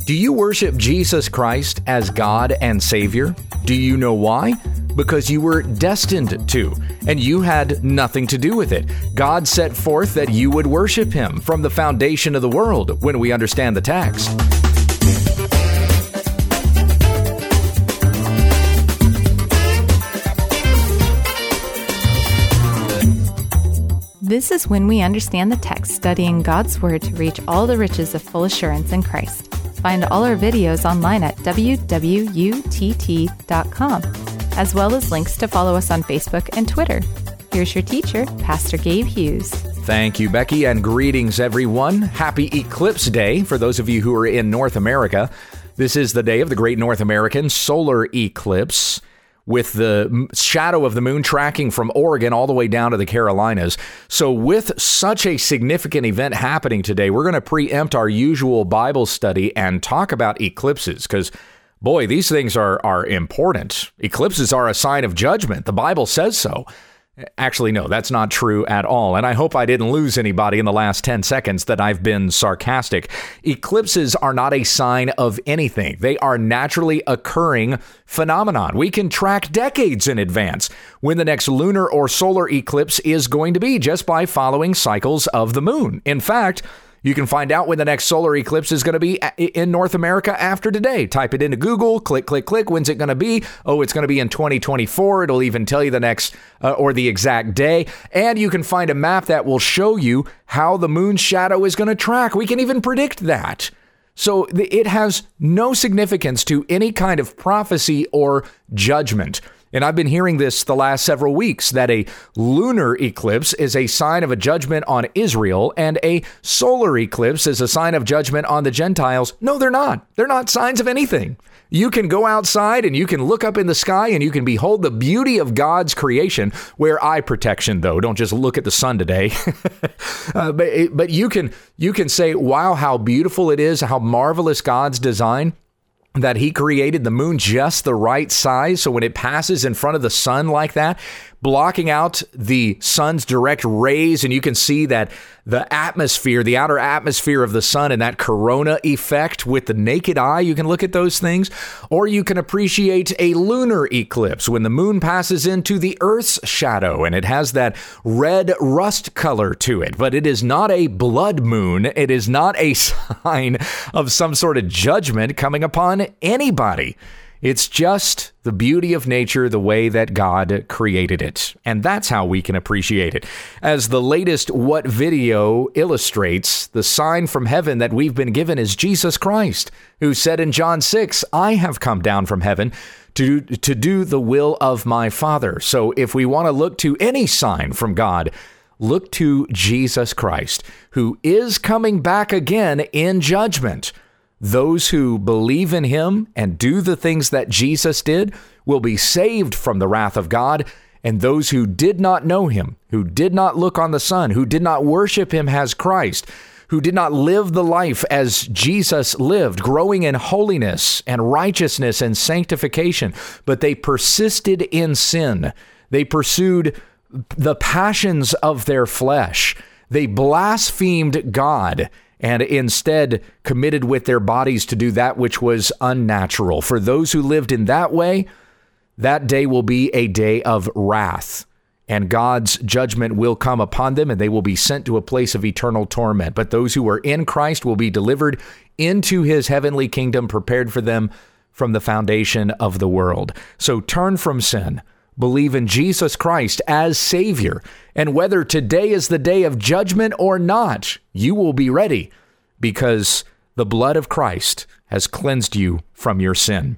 Do you worship Jesus Christ as God and Savior? Do you know why? Because you were destined to, and you had nothing to do with it. God set forth that you would worship Him from the foundation of the world when we understand the text. This is When We Understand the Text, studying God's Word to reach all the riches of full assurance in Christ. Find all our videos online at www.utt.com, as well as links to follow us on Facebook and Twitter. Here's your teacher, Pastor Gabe Hughes. Thank you, Becky, and greetings, everyone. Happy Eclipse Day for those of you who are in North America. This is the day of the Great North American Solar Eclipse, with the shadow of the moon tracking from Oregon all the way down to the Carolinas. So with such a significant event happening today, we're going to preempt our usual Bible study and talk about eclipses because, boy, these things are important. Eclipses are a sign of judgment. The Bible says so. Actually, no, that's not true at all. And I hope I didn't lose anybody in the last 10 seconds that I've been sarcastic. Eclipses are not a sign of anything. They are naturally occurring phenomenon. We can track decades in advance when the next lunar or solar eclipse is going to be just by following cycles of the moon. In fact, you can find out when the next solar eclipse is going to be in North America after today. Type it into Google, click, click, click. When's it going to be? Oh, it's going to be in 2024. It'll even tell you the next or the exact day. And you can find a map that will show you how the moon's shadow is going to track. We can even predict that. So it has no significance to any kind of prophecy or judgment. And I've been hearing this the last several weeks, that a lunar eclipse is a sign of a judgment on Israel and a solar eclipse is a sign of judgment on the Gentiles. No, they're not. They're not signs of anything. You can go outside and you can look up in the sky and you can behold the beauty of God's creation. Wear eye protection, though. Don't just look at the sun today. But you can say, wow, how beautiful it is, how marvelous God's design, that He created the moon just the right size. So when it passes in front of the sun like that, blocking out the sun's direct rays, and you can see that the atmosphere, the outer atmosphere of the sun and that corona effect with the naked eye, you can look at those things. Or you can appreciate a lunar eclipse when the moon passes into the Earth's shadow and it has that red rust color to it. But it is not a blood moon. It is not a sign of some sort of judgment coming upon anybody. It's just the beauty of nature, the way that God created it. And that's how we can appreciate it. As the latest What video illustrates, the sign from heaven that we've been given is Jesus Christ, who said in John 6, I have come down from heaven to do the will of my Father. So if we want to look to any sign from God, look to Jesus Christ, who is coming back again in judgment. Those who believe in Him and do the things that Jesus did will be saved from the wrath of God. And those who did not know Him, who did not look on the Son, who did not worship Him as Christ, who did not live the life as Jesus lived, growing in holiness and righteousness and sanctification, but they persisted in sin. They pursued the passions of their flesh. They blasphemed God and instead committed with their bodies to do that which was unnatural. For those who lived in that way, that day will be a day of wrath, and God's judgment will come upon them, and they will be sent to a place of eternal torment. But those who are in Christ will be delivered into His heavenly kingdom prepared for them from the foundation of the world. So turn from sin. Believe in Jesus Christ as Savior, and whether today is the day of judgment or not, you will be ready because the blood of Christ has cleansed you from your sin.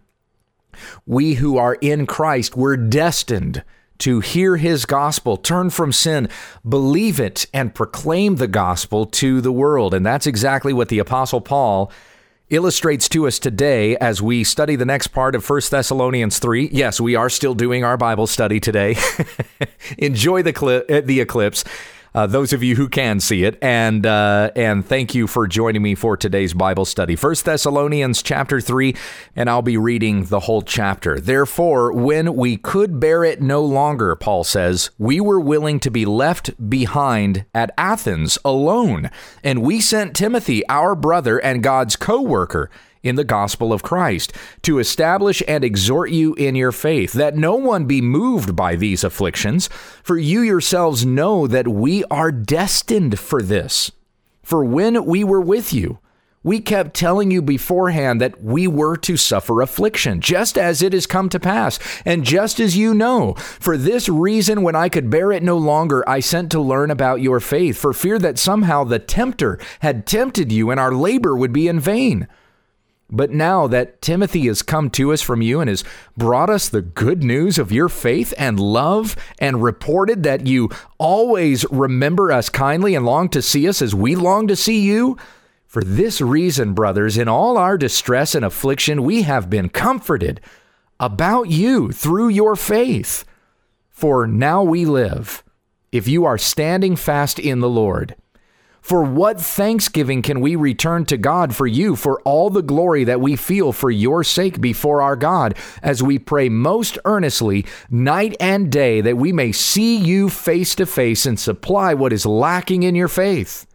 We who are in Christ, we're destined to hear His gospel, turn from sin, believe it, and proclaim the gospel to the world. And that's exactly what the Apostle Paul illustrates to us today as we study the next part of 1 Thessalonians 3. Yes, we are still doing our Bible study today. Enjoy the eclipse. those of you who can see it. And thank you for joining me for today's Bible study. 1 Thessalonians chapter 3, and I'll be reading the whole chapter. Therefore, when we could bear it no longer, Paul says, we were willing to be left behind at Athens alone. And we sent Timothy, our brother and God's co-worker, in the gospel of Christ, to establish and exhort you in your faith, that no one be moved by these afflictions, for you yourselves know that we are destined for this. For when we were with you, we kept telling you beforehand that we were to suffer affliction, just as it has come to pass, and just as you know. For this reason, when I could bear it no longer, I sent to learn about your faith, for fear that somehow the tempter had tempted you and our labor would be in vain. But now that Timothy has come to us from you and has brought us the good news of your faith and love, and reported that you always remember us kindly and long to see us as we long to see you, for this reason, brothers, in all our distress and affliction, we have been comforted about you through your faith. For now we live, if you are standing fast in the Lord. For what thanksgiving can we return to God for you, for all the glory that we feel for your sake before our God, as we pray most earnestly night and day that we may see you face to face and supply what is lacking in your faith?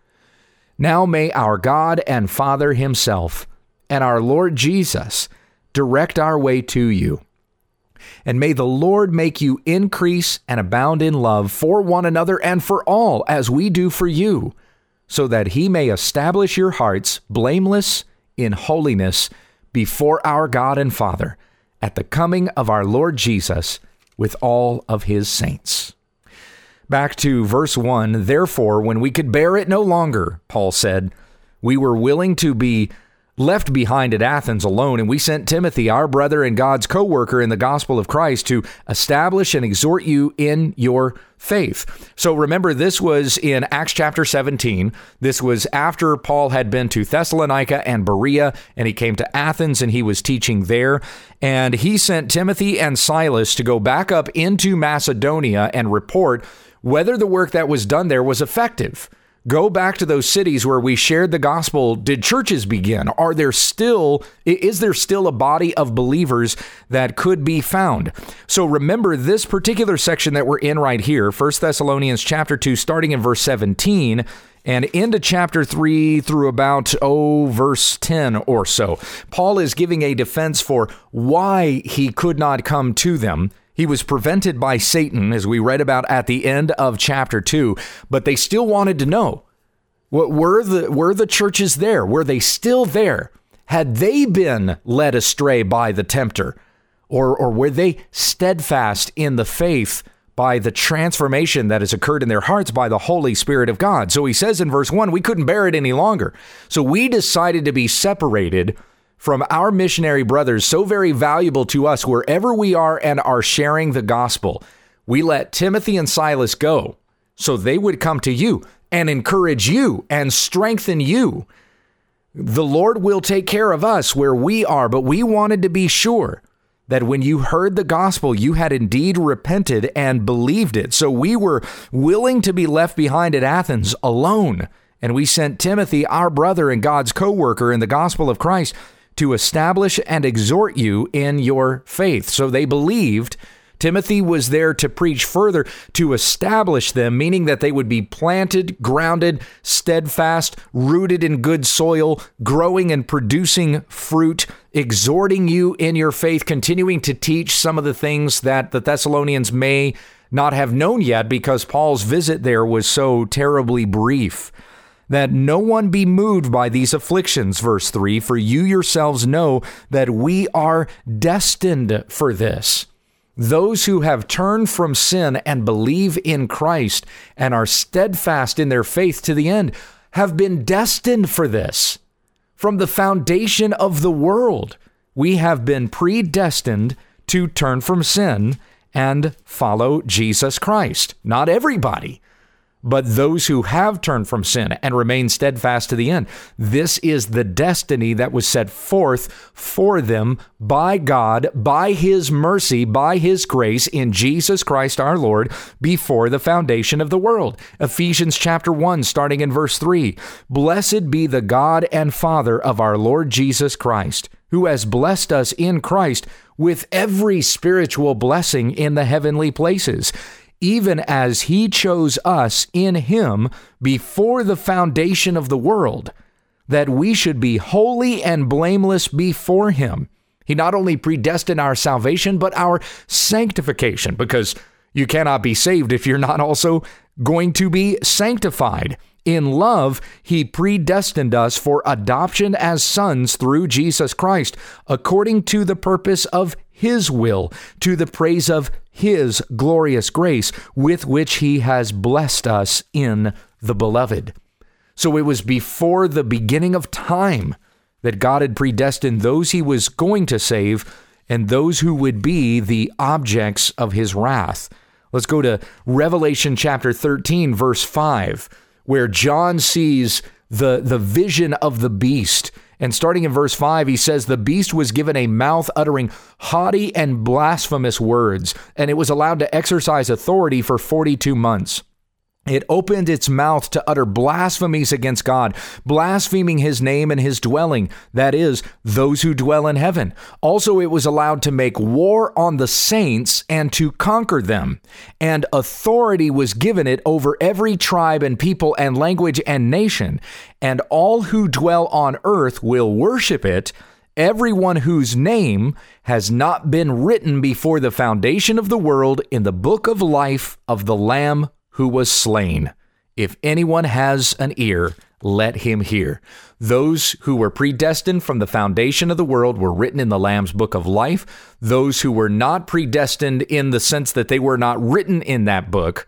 Now may our God and Father himself and our Lord Jesus direct our way to you. And may the Lord make you increase and abound in love for one another and for all, as we do for you, so that he may establish your hearts blameless in holiness before our God and Father at the coming of our Lord Jesus with all of his saints. Back to verse 1, therefore, when we could bear it no longer, Paul said, we were willing to be left behind at Athens alone, and we sent Timothy, our brother and God's co-worker in the gospel of Christ, to establish and exhort you in your faith. So remember, this was in Acts chapter 17. This was after Paul had been to Thessalonica and Berea, and he came to Athens and he was teaching there. And he sent Timothy and Silas to go back up into Macedonia and report whether the work that was done there was effective. Go back to those cities where we shared the gospel. Did churches begin? Is there still a body of believers that could be found? So remember this particular section that we're in right here, 1 Thessalonians chapter 2, starting in verse 17 and into chapter 3 through about, verse 10 or so. Paul is giving a defense for why he could not come to them. He was prevented by Satan, as we read about at the end of chapter 2, but they still wanted to know, were the churches there? Were they still there? Had they been led astray by the tempter? Or were they steadfast in the faith by the transformation that has occurred in their hearts by the Holy Spirit of God? So he says in verse 1, we couldn't bear it any longer. So we decided to be separated from our missionary brothers, so very valuable to us wherever we are and are sharing the gospel. We let Timothy and Silas go so they would come to you and encourage you and strengthen you. The Lord will take care of us where we are, but we wanted to be sure that when you heard the gospel, you had indeed repented and believed it. So we were willing to be left behind at Athens alone. And we sent Timothy, our brother and God's co-worker in the gospel of Christ, to establish and exhort you in your faith. So they believed. Timothy was there to preach further, to establish them, meaning that they would be planted, grounded, steadfast, rooted in good soil, growing and producing fruit, exhorting you in your faith, continuing to teach some of the things that the Thessalonians may not have known yet because Paul's visit there was so terribly brief. That no one be moved by these afflictions, verse 3, for you yourselves know that we are destined for this. Those who have turned from sin and believe in Christ and are steadfast in their faith to the end have been destined for this. From the foundation of the world, we have been predestined to turn from sin and follow Jesus Christ. Not everybody, but those who have turned from sin and remain steadfast to the end. This is the destiny that was set forth for them by God, by his mercy, by his grace in Jesus Christ our Lord before the foundation of the world. Ephesians chapter 1, starting in verse 3. Blessed be the God and Father of our Lord Jesus Christ, who has blessed us in Christ with every spiritual blessing in the heavenly places, even as he chose us in him before the foundation of the world, that we should be holy and blameless before him. He not only predestined our salvation, but our sanctification, because you cannot be saved if you're not also going to be sanctified. In love, he predestined us for adoption as sons through Jesus Christ, according to the purpose of his will, to the praise of his glorious grace, with which he has blessed us in the beloved. So it was before the beginning of time that God had predestined those he was going to save and those who would be the objects of his wrath. Let's go to Revelation chapter 13, verse 5, where John sees the vision of the beast. And starting in verse 5, he says, "The beast was given a mouth uttering haughty and blasphemous words, and it was allowed to exercise authority for 42 months. It opened its mouth to utter blasphemies against God, blaspheming his name and his dwelling, that is, those who dwell in heaven. Also, it was allowed to make war on the saints and to conquer them. And authority was given it over every tribe and people and language and nation. And all who dwell on earth will worship it, everyone whose name has not been written before the foundation of the world in the book of life of the Lamb who was slain. If anyone has an ear, let him hear." Those who were predestined from the foundation of the world were written in the Lamb's book of life. Those who were not predestined in the sense that they were not written in that book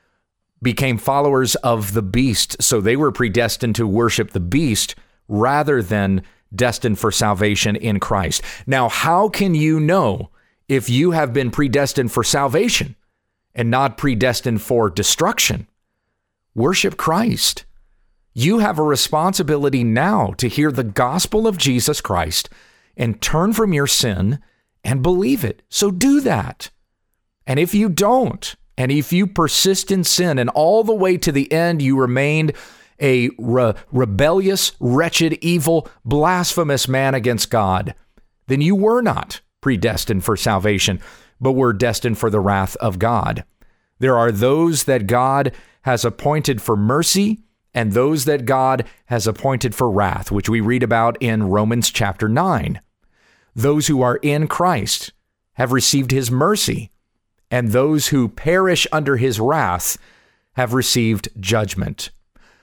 became followers of the beast. So they were predestined to worship the beast rather than destined for salvation in Christ. Now, how can you know if you have been predestined for salvation and not predestined for destruction? Worship Christ. You have a responsibility now to hear the gospel of Jesus Christ and turn from your sin and believe it. So do that. And if you don't, and if you persist in sin and all the way to the end you remained a rebellious, wretched, evil, blasphemous man against God, then you were not predestined for salvation, but were destined for the wrath of God. There are those that God has appointed for mercy and those that God has appointed for wrath, which we read about in Romans chapter 9. Those who are in Christ have received his mercy, and those who perish under his wrath have received judgment.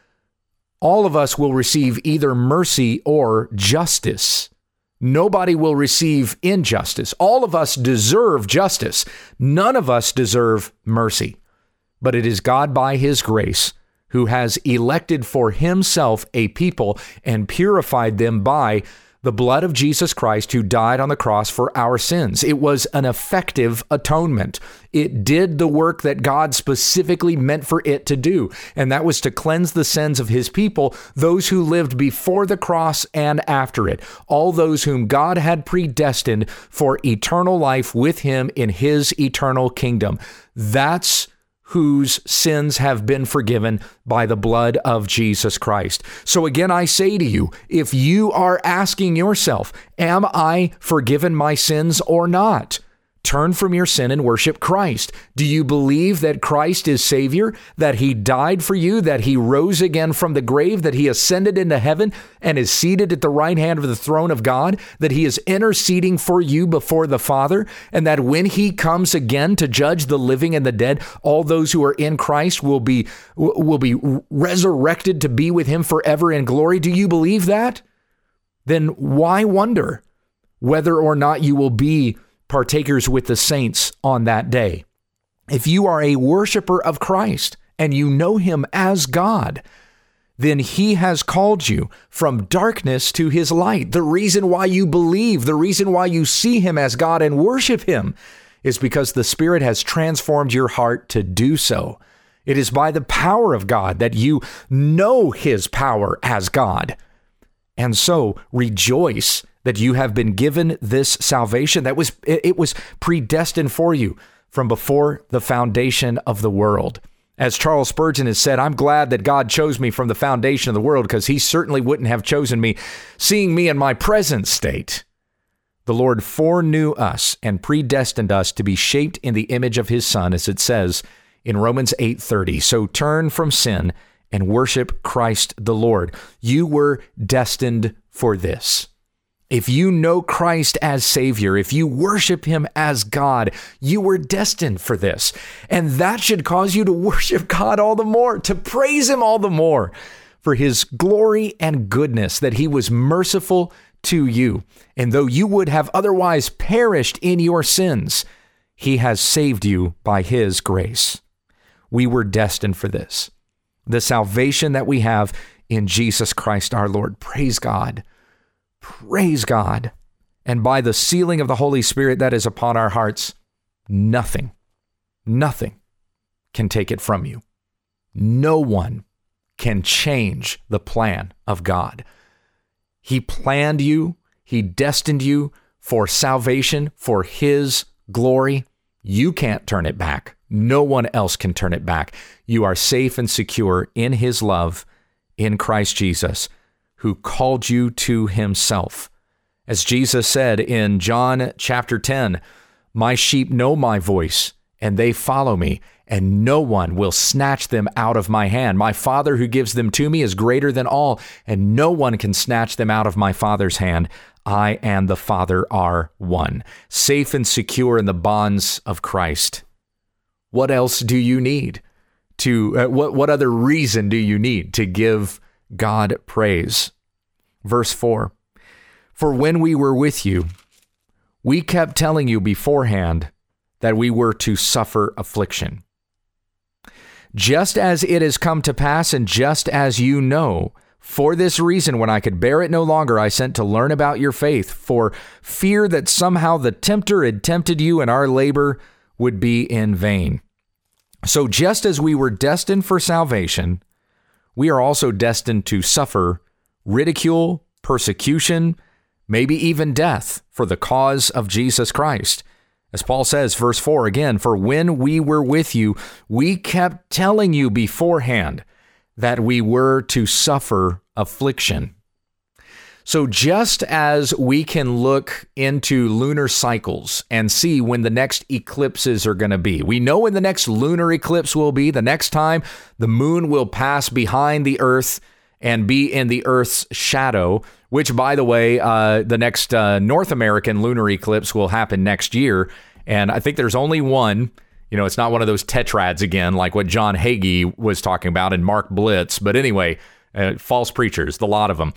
All of us will receive either mercy or justice. Nobody will receive injustice. All of us deserve justice. None of us deserve mercy. But it is God by his grace who has elected for himself a people and purified them by the blood of Jesus Christ, who died on the cross for our sins. It was an effective atonement. It did the work that God specifically meant for it to do, and that was to cleanse the sins of his people, those who lived before the cross and after it, all those whom God had predestined for eternal life with him in his eternal kingdom. That's whose sins have been forgiven by the blood of Jesus Christ. So again, I say to you, if you are asking yourself, am I forgiven my sins or not? Turn from your sin and worship Christ. Do you believe that Christ is Savior, that he died for you, that he rose again from the grave, that he ascended into heaven and is seated at the right hand of the throne of God, that he is interceding for you before the Father, and that when he comes again to judge the living and the dead, all those who are in Christ will be resurrected to be with him forever in glory? Do you believe that? Then why wonder whether or not you will be partakers with the saints on that day? If you are a worshiper of Christ and you know him as God, then he has called you from darkness to his light. The reason why you believe, the reason why you see him as God and worship him is because the Spirit has transformed your heart to do so. It is by the power of God that you know his power as God. And so rejoice that you have been given this salvation that was predestined for you from before the foundation of the world. As Charles Spurgeon has said, I'm glad that God chose me from the foundation of the world, because he certainly wouldn't have chosen me seeing me in my present state. The Lord foreknew us and predestined us to be shaped in the image of his Son, as it says in Romans 8:30. So turn from sin and worship Christ the Lord. You were destined for this. If you know Christ as Savior, if you worship him as God, you were destined for this. And that should cause you to worship God all the more, to praise him all the more for his glory and goodness, that he was merciful to you. And though you would have otherwise perished in your sins, he has saved you by his grace. We were destined for this. The salvation that we have in Jesus Christ our Lord. Praise God. Praise God. And by the sealing of the Holy Spirit that is upon our hearts, nothing can take it from you. No one can change the plan of God. He planned you. He destined you for salvation, for his glory. You can't turn it back. No one else can turn it back. You are safe and secure in his love in Christ Jesus, who called you to himself. As Jesus said in John chapter 10, my sheep know my voice, and they follow me, and no one will snatch them out of my hand. My Father who gives them to me is greater than all, and no one can snatch them out of my Father's hand. I and the Father are one, safe and secure in the bonds of Christ. What else do you need what other reason do you need to give God praise? Verse 4, for when we were with you, we kept telling you beforehand that we were to suffer affliction. Just as it has come to pass, and just as you know, for this reason, when I could bear it no longer, I sent to learn about your faith, for fear that somehow the tempter had tempted you and our labor would be in vain. So just as we were destined for salvation, we are also destined to suffer ridicule, persecution, maybe even death for the cause of Jesus Christ. As Paul says, verse 4 again, for when we were with you, we kept telling you beforehand that we were to suffer affliction. So just as we can look into lunar cycles and see when the next eclipses are going to be, we know when the next lunar eclipse will be, the next time the moon will pass behind the earth and be in the earth's shadow, which, by the way, the next North American lunar eclipse will happen next year. And I think there's only one. You know, it's not one of those tetrads again, like what John Hagee was talking about and Mark Blitz. But anyway, false preachers, the lot of them.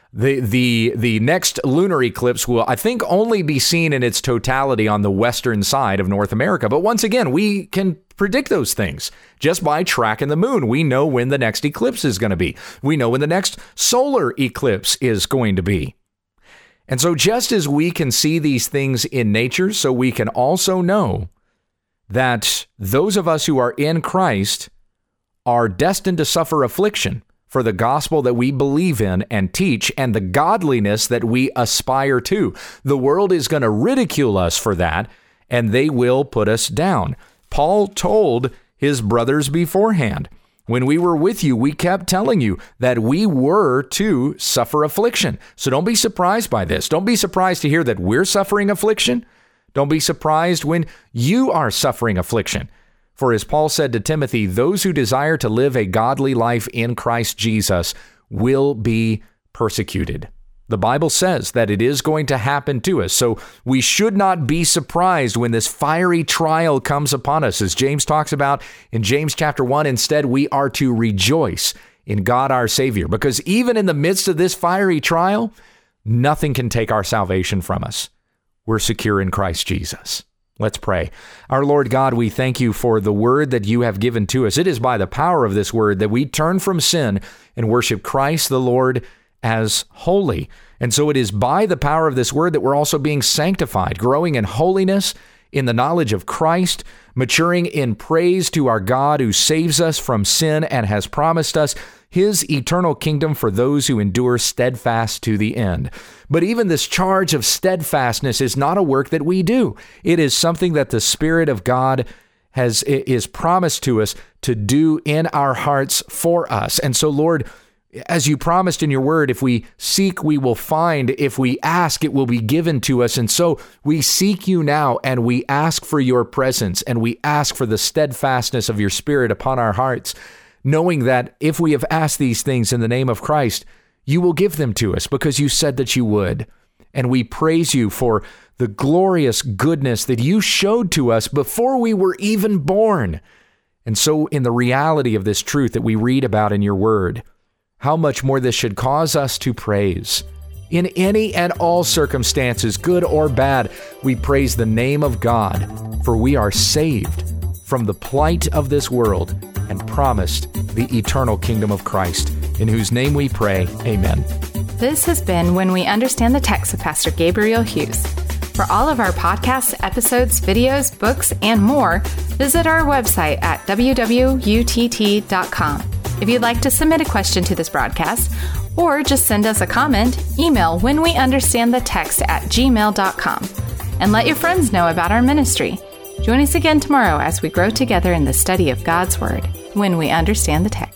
The next lunar eclipse will, I think, only be seen in its totality on the western side of North America. But once again, we can predict those things just by tracking the moon. We know when the next eclipse is going to be. We know when the next solar eclipse is going to be. And so just as we can see these things in nature, so we can also know that those of us who are in Christ are destined to suffer affliction for the gospel that we believe in and teach and the godliness that we aspire to. The world is going to ridicule us for that, and they will put us down. Paul told his brothers beforehand, when we were with you, we kept telling you that we were to suffer affliction. So don't be surprised by this. Don't be surprised to hear that we're suffering affliction. Don't be surprised when you are suffering affliction. For as Paul said to Timothy, those who desire to live a godly life in Christ Jesus will be persecuted. The Bible says that it is going to happen to us. So we should not be surprised when this fiery trial comes upon us. As James talks about in James chapter 1, instead, we are to rejoice in God our Savior, because even in the midst of this fiery trial, nothing can take our salvation from us. We're secure in Christ Jesus. Let's pray. Our Lord God, we thank you for the word that you have given to us. It is by the power of this word that we turn from sin and worship Christ the Lord as holy. And so it is by the power of this word that we're also being sanctified, growing in holiness, in the knowledge of Christ, maturing in praise to our God who saves us from sin and has promised us his eternal kingdom for those who endure steadfast to the end. But even this charge of steadfastness is not a work that we do. It is something that the Spirit of God is promised to us to do in our hearts for us. And so, Lord, as you promised in your word, if we seek, we will find. If we ask, it will be given to us. And so we seek you now, and we ask for your presence, and we ask for the steadfastness of your Spirit upon our hearts. knowing that if we have asked these things in the name of Christ, you will give them to us because you said that you would. And we praise you for the glorious goodness that you showed to us before we were even born. And so in the reality of this truth that we read about in your word, how much more this should cause us to praise. In any and all circumstances, good or bad, we praise the name of God, for we are saved from the plight of this world and promised the eternal kingdom of Christ, in whose name we pray. Amen. This has been When We Understand the Text with Pastor Gabriel Hughes. For all of our podcasts, episodes, videos, books, and more, visit our website at www.utt.com. If you'd like to submit a question to this broadcast, or just send us a comment, email whenweunderstandthetext@gmail.com. And let your friends know about our ministry. Join us again tomorrow as we grow together in the study of God's Word, when we understand the text.